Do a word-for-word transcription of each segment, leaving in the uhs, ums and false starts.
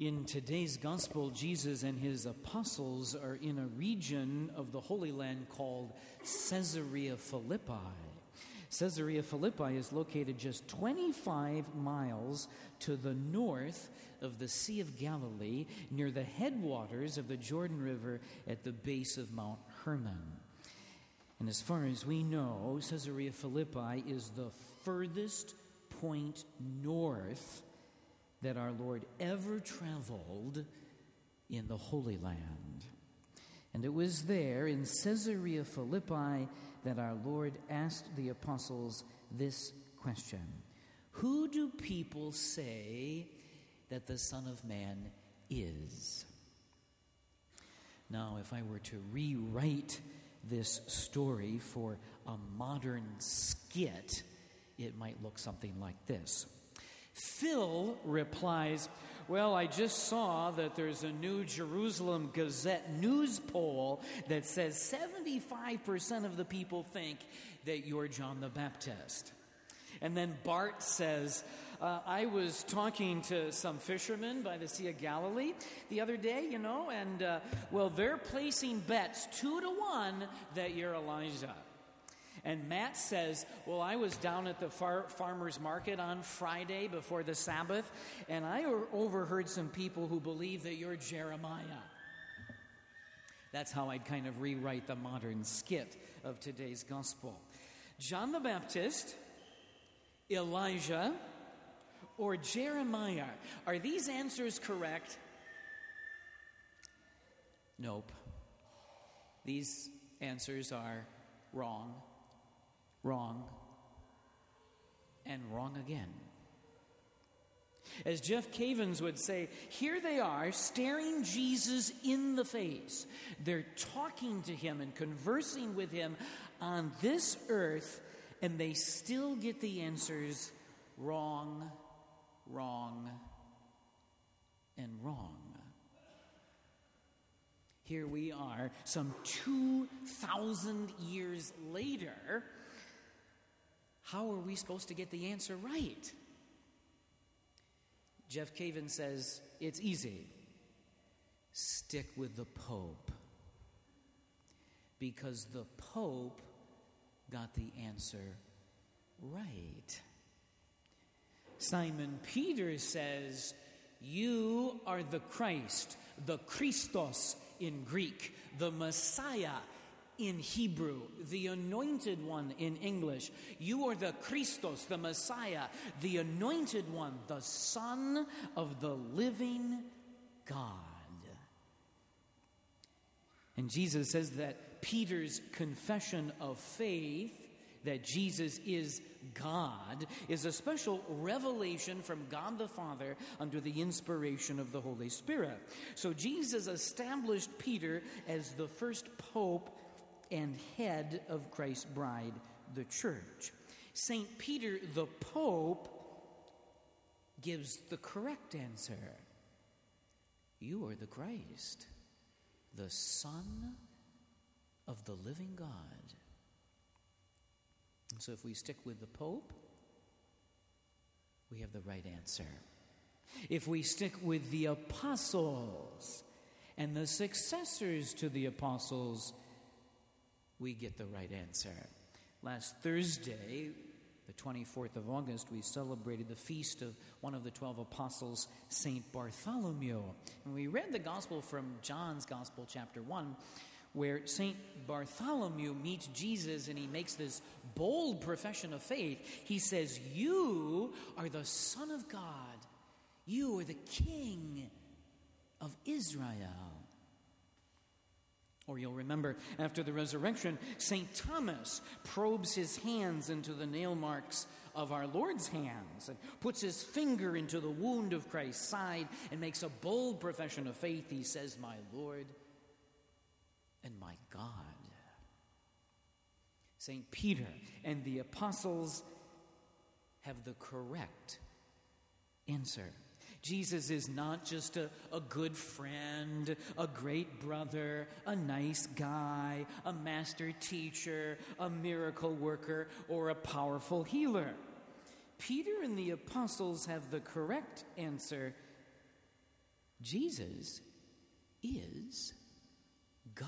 In today's gospel, Jesus and his apostles are in a region of the Holy Land called Caesarea Philippi. Caesarea Philippi is located just twenty-five miles to the north of the Sea of Galilee, near the headwaters of the Jordan River at the base of Mount Hermon. And as far as we know, Caesarea Philippi is the furthest point north that our Lord ever traveled in the Holy Land. And it was there in Caesarea Philippi that our Lord asked the apostles this question: who do people say that the Son of Man is? Now, if I were to rewrite this story for a modern skit, it might look something like this. Phil replies, well, I just saw that there's a new Jerusalem Gazette news poll that says seventy-five percent of the people think that you're John the Baptist. And then Bart says, uh, I was talking to some fishermen by the Sea of Galilee the other day, you know, and, uh, well, they're placing bets two to one that you're Elijah. And Matt says, well, I was down at the far- farmer's market on Friday before the Sabbath, and I o- overheard some people who believe that you're Jeremiah. That's how I'd kind of rewrite the modern skit of today's gospel. John the Baptist, Elijah, or Jeremiah. Are these answers correct? Nope. These answers are wrong. Wrong, and wrong again. As Jeff Cavins would say, here they are staring Jesus in the face. They're talking to him and conversing with him on this earth, and they still get the answers wrong, wrong, and wrong. Here we are, some two thousand years later. How are we supposed to get the answer right? Jeff Cavins says, it's easy. Stick with the Pope. Because the Pope got the answer right. Simon Peter says, you are the Christ, the Christos in Greek, the Messiah in Hebrew, the anointed one in English. You are the Christos, the Messiah, the anointed one, the Son of the living God. And Jesus says that Peter's confession of faith that Jesus is God is a special revelation from God the Father under the inspiration of the Holy Spirit. So Jesus established Peter as the first pope and head of Christ's bride, the church. Saint Peter, the Pope, gives the correct answer. You are the Christ, the Son of the living God. And so if we stick with the Pope, we have the right answer. If we stick with the apostles and the successors to the apostles, we get the right answer. Last Thursday, the twenty-fourth of August, we celebrated the feast of one of the twelve apostles, Saint Bartholomew. And we read the gospel from John's Gospel, chapter one, where Saint Bartholomew meets Jesus and he makes this bold profession of faith. He says, you are the Son of God. You are the King of Israel. Or you'll remember, after the resurrection, Saint Thomas probes his hands into the nail marks of our Lord's hands and puts his finger into the wound of Christ's side and makes a bold profession of faith. He says, my Lord and my God. Saint Peter and the apostles have the correct answer. Jesus is not just a, a good friend, a great brother, a nice guy, a master teacher, a miracle worker, or a powerful healer. Peter and the apostles have the correct answer. Jesus is God.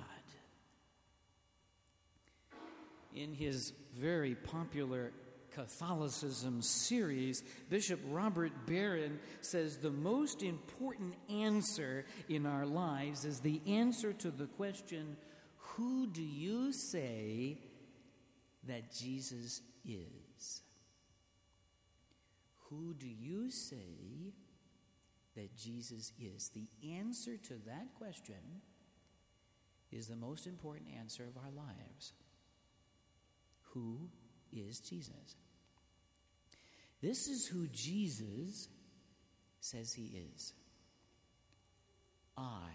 In his very popular Catholicism series, Bishop Robert Barron says the most important answer in our lives is the answer to the question, who do you say that Jesus is? Who do you say that Jesus is? The answer to that question is the most important answer of our lives. Who is Jesus? This is who Jesus says he is. I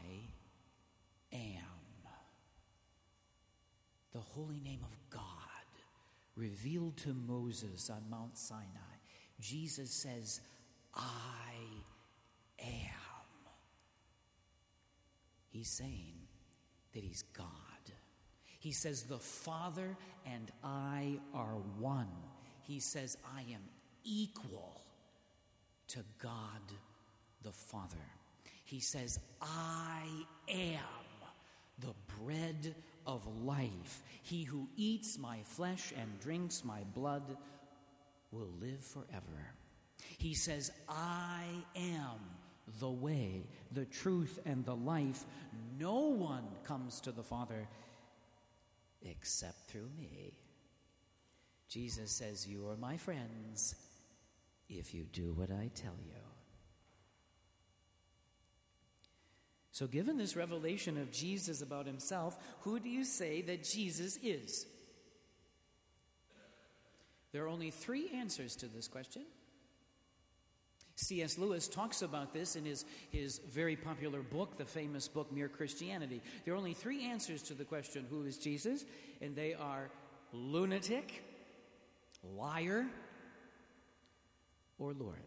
am. The holy name of God revealed to Moses on Mount Sinai. Jesus says, I am. He's saying that he's God. He says, the Father and I are one. He says, I am equal to God the Father. He says, I am the bread of life. He who eats my flesh and drinks my blood will live forever. He says, I am the way, the truth, and the life. No one comes to the Father except through me. Jesus says, you are my friends if you do what I tell you. So given this revelation of Jesus about himself, who do you say that Jesus is? There are only three answers to this question. C S Lewis talks about this in his, his very popular book, the famous book, Mere Christianity. There are only three answers to the question, who is Jesus? And they are lunatic, liar, or Lord.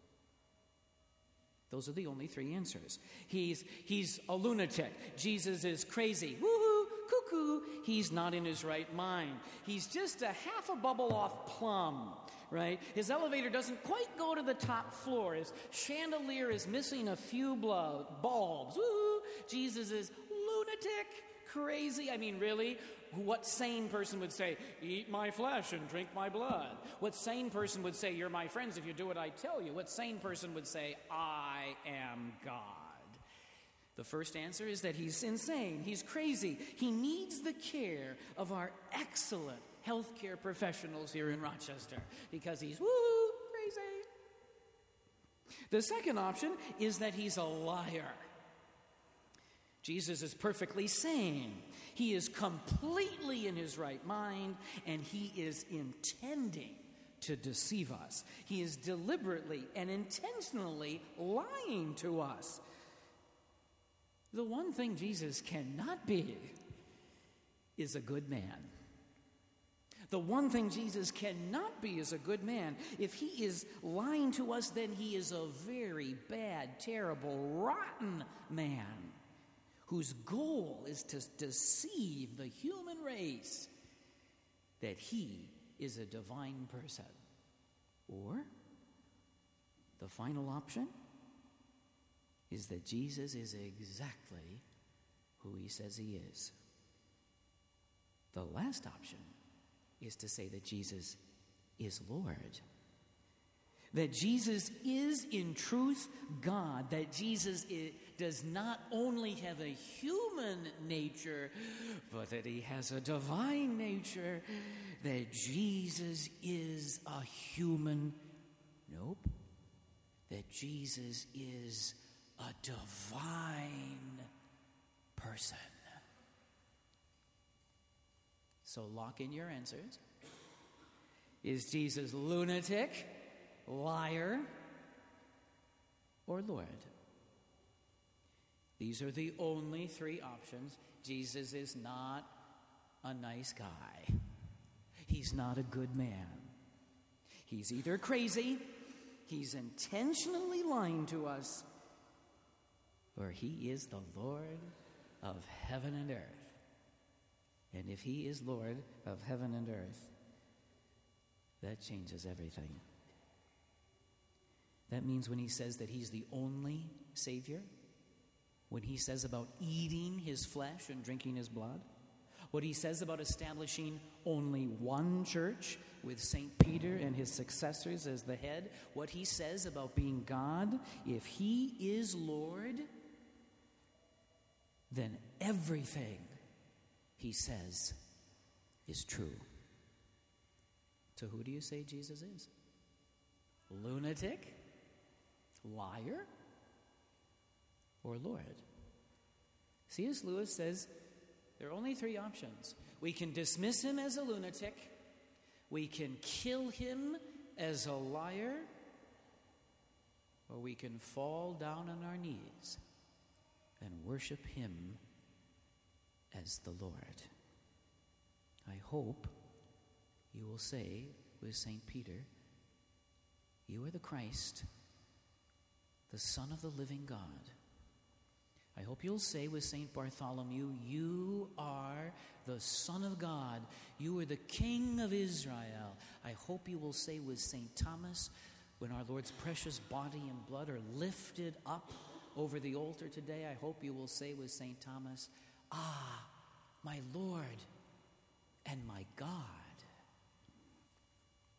Those are the only three answers. He's, he's a lunatic. Jesus is crazy. Woohoo, cuckoo. He's not in his right mind. He's just a half a bubble off plum. Right? His elevator doesn't quite go to the top floor. His chandelier is missing a few blow, bulbs. Woo! Jesus is lunatic, crazy. I mean, really? What sane person would say, eat my flesh and drink my blood? What sane person would say, you're my friends if you do what I tell you? What sane person would say, I am God? The first answer is that he's insane. He's crazy. He needs the care of our excellent healthcare professionals here in Rochester because he's woo crazy. The second option is that he's a liar. Jesus is perfectly sane. He is completely in his right mind, and he is intending to deceive us. He is deliberately and intentionally lying to us. The one thing Jesus cannot be is a good man. The one thing Jesus cannot be is a good man. If he is lying to us, then he is a very bad, terrible, rotten man whose goal is to deceive the human race that he is a divine person. Or the final option is that Jesus is exactly who he says he is. The last option is to say that Jesus is Lord. That Jesus is in truth God. That Jesus is, does not only have a human nature, but that he has a divine nature. That Jesus is a human. Nope. That Jesus is a divine person. So lock in your answers. Is Jesus lunatic, liar, or Lord? These are the only three options. Jesus is not a nice guy. He's not a good man. He's either crazy, he's intentionally lying to us, or he is the Lord of heaven and earth. And if he is Lord of heaven and earth, that changes everything. That means when he says that he's the only Savior, when he says about eating his flesh and drinking his blood, what he says about establishing only one church with Saint Peter and his successors as the head, what he says about being God, if he is Lord, then everything he says is true. So who do you say Jesus is? Lunatic? Liar? Or Lord? C S Lewis says there are only three options. We can dismiss him as a lunatic, we can kill him as a liar, or we can fall down on our knees and worship him as the Lord. I hope you will say with Saint Peter, you are the Christ, the Son of the living God. I hope you'll say with Saint Bartholomew, you are the Son of God. You are the King of Israel. I hope you will say with Saint Thomas, when our Lord's precious body and blood are lifted up over the altar today, I hope you will say with Saint Thomas, ah, my Lord and my God.